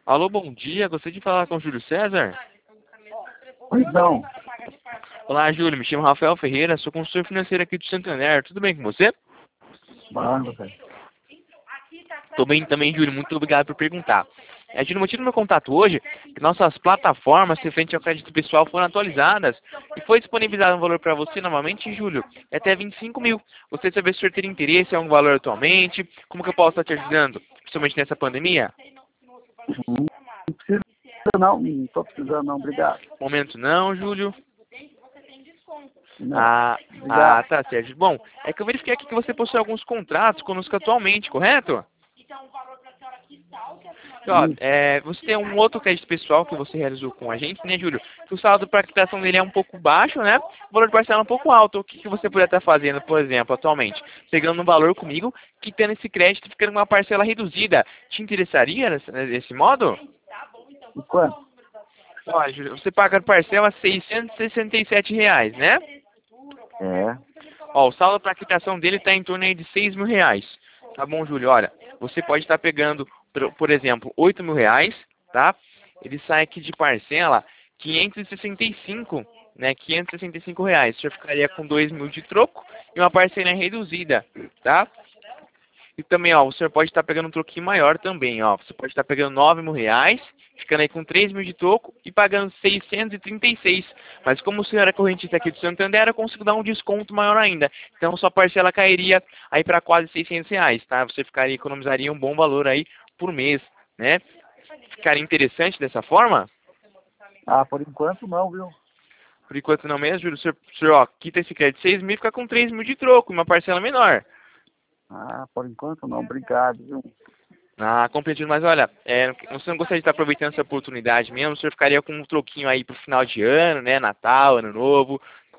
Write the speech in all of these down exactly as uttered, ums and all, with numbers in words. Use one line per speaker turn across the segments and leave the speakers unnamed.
Alô, bom dia. Gostaria de falar com o Júlio César?
Pois não.
Olá, Júlio. Me chamo Rafael Ferreira. Sou consultor financeiro aqui do Santander. Tudo bem com você?
Mano, velho.
Tô bem também, Júlio. Muito obrigado por perguntar. É, Júlio, o motivo do meu contato hoje é que nossas plataformas referente ao crédito pessoal foram atualizadas e foi disponibilizado um valor para você novamente, Júlio, é até vinte e cinco mil. Você saber se o senhor teria interesse em algum valor atualmente? Como que eu posso estar te ajudando, principalmente nessa pandemia?
Não precisa não, não tô precisando não, obrigado.
Momento não, Júlio.
Não,
Ah, ah,
obrigado.
tá certo. Bom, é que eu verifiquei aqui que você possui alguns contratos conosco atualmente, correto? Ó,
Isso.
é, você tem um outro crédito pessoal que você realizou com a gente, né, Júlio? Que o saldo para quitação dele é um pouco baixo, né? O valor de parcela é um pouco alto. O que, que você poderia estar fazendo, por exemplo, atualmente? Pegando um valor comigo, quitando esse crédito e ficando com uma parcela reduzida. Te interessaria nesse, nesse modo?
E quanto?
Ó, Júlio, você paga a parcela seiscentos e sessenta e sete reais, né?
É.
Ó, o saldo para quitação dele está em torno aí de seis mil reais. Tá bom, Júlio? Olha, você pode estar pegando, por, por exemplo, oito mil reais, tá? Ele sai aqui de parcela quinhentos e sessenta e cinco, né? quinhentos e sessenta e cinco reais. Você ficaria com dois mil de troco e uma parcela reduzida, tá? E também, ó, o senhor pode estar pegando um troquinho maior também, ó. Você pode estar pegando nove mil reais, ficando aí com três mil de troco e pagando seiscentos e trinta e seis. Mas como o senhor é correntista aqui do Santander, eu consigo dar um desconto maior ainda. Então, sua parcela cairia aí para quase seiscentos reais, tá? Você ficaria, economizaria um bom valor aí por mês, né? Ficaria interessante dessa forma?
Ah, por enquanto não, viu?
Por enquanto não mesmo, Júlio. O senhor, o senhor, ó, quita esse crédito de seis mil e fica com três mil de troco, uma parcela menor.
Ah, por enquanto não, obrigado, viu?
Ah, compreendido, mas olha, é, você não gostaria de estar aproveitando essa oportunidade mesmo? O senhor ficaria com um troquinho aí pro final de ano, né? Natal, Ano Novo.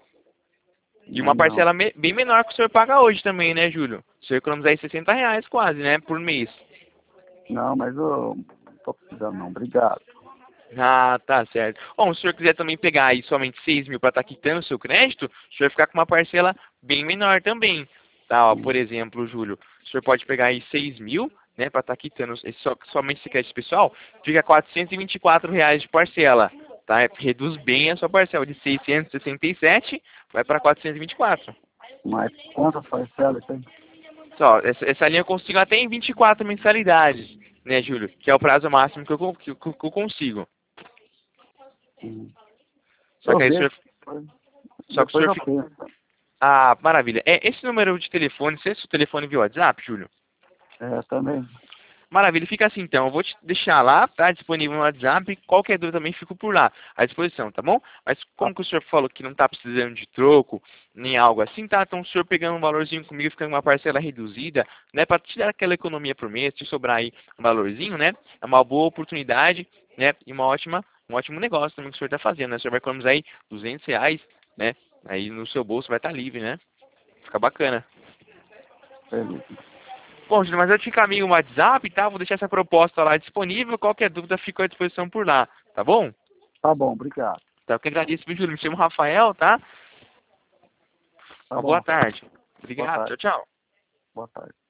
E
Não,
uma
não.
parcela me- bem menor que o senhor paga hoje também, né, Júlio? O senhor economizar aí sessenta reais quase, né? Por mês.
Não, mas eu não tô precisando não, obrigado.
Ah, tá certo. Bom, se o senhor quiser também pegar aí somente seis mil para estar quitando o seu crédito, o senhor vai ficar com uma parcela bem menor também. Tá, ó, por exemplo, Júlio, o senhor pode pegar aí seis mil, né, para estar quitando esse, só, somente esse crédito pessoal, fica quatrocentos e vinte e quatro reais de parcela. Tá? Reduz bem a sua parcela de seiscentos e sessenta e sete, vai para quatrocentos e vinte e quatro.
Mas quantas parcelas tem?
Só, essa, essa linha eu consigo até em vinte e quatro mensalidades, né, Júlio? Que é o prazo máximo que eu, con- que, eu- que eu consigo.
Hum.
Só
Eu
que aí o
vejo,
senhor, só que o
depois
senhor
eu
fica.
penso.
Ah, maravilha. É esse número de telefone, se esse telefone via WhatsApp, Júlio?
É, também.
Maravilha, fica assim então. Eu vou te deixar lá, tá? Disponível no WhatsApp. Qualquer dúvida também fico por lá, à disposição, tá bom? Mas
Tá,
como que o senhor falou que não tá precisando de troco, nem algo assim, tá? Então o senhor pegando um valorzinho comigo, ficando uma parcela reduzida, né? Pra te dar aquela economia por mês, te sobrar aí um valorzinho, né? É uma boa oportunidade, né? E uma ótima, um ótimo negócio também que o senhor tá fazendo, né? O senhor vai economizar aí duzentos reais, né? Aí no seu bolso vai estar livre, né? Fica bacana.
beleza.
Bom, Júlio, mas eu te encaminho o WhatsApp, tá? Vou deixar essa proposta lá disponível. Qualquer dúvida, fico à disposição por lá, tá bom?
Tá bom, obrigado.
Tá, eu que agradeço, viu, Júlio? Me chamo Rafael, tá?
Tá
Uma boa
bom.
tarde.
Boa
Obrigado.
tarde.
Tchau, tchau.
Boa tarde.